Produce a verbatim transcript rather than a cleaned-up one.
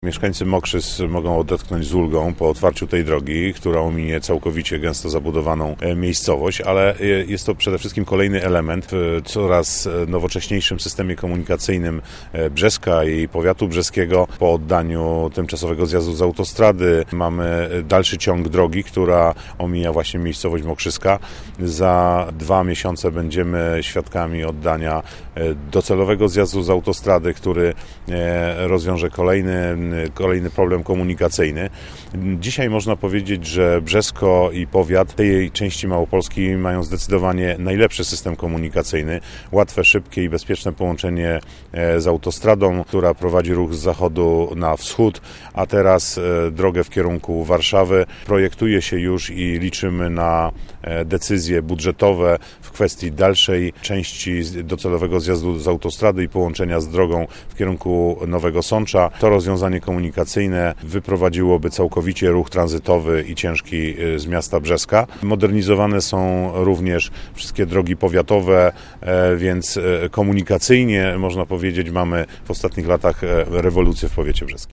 Mieszkańcy Mokrzyc mogą odetchnąć z ulgą po otwarciu tej drogi, która ominie całkowicie gęsto zabudowaną miejscowość, ale jest to przede wszystkim kolejny element w coraz nowocześniejszym systemie komunikacyjnym Brzeska i powiatu brzeskiego. Po oddaniu tymczasowego zjazdu z autostrady mamy dalszy ciąg drogi, która omija właśnie miejscowość Mokrzycka. Za dwa miesiące będziemy świadkami oddania docelowego zjazdu z autostrady, który rozwiąże kolejny kolejny problem komunikacyjny. Dzisiaj można powiedzieć, że Brzesko i powiat tej części Małopolski mają zdecydowanie najlepszy system komunikacyjny. Łatwe, szybkie i bezpieczne połączenie z autostradą, która prowadzi ruch z zachodu na wschód, a teraz drogę w kierunku Warszawy. Projektuje się już i liczymy na decyzje budżetowe w kwestii dalszej części docelowego zjazdu z autostrady i połączenia z drogą w kierunku Nowego Sącza. To rozwiązanie komunikacyjne wyprowadziłoby całkowicie ruch tranzytowy i ciężki z miasta Brzeska. Modernizowane są również wszystkie drogi powiatowe, więc komunikacyjnie można powiedzieć, mamy w ostatnich latach rewolucję w powiecie brzeskim.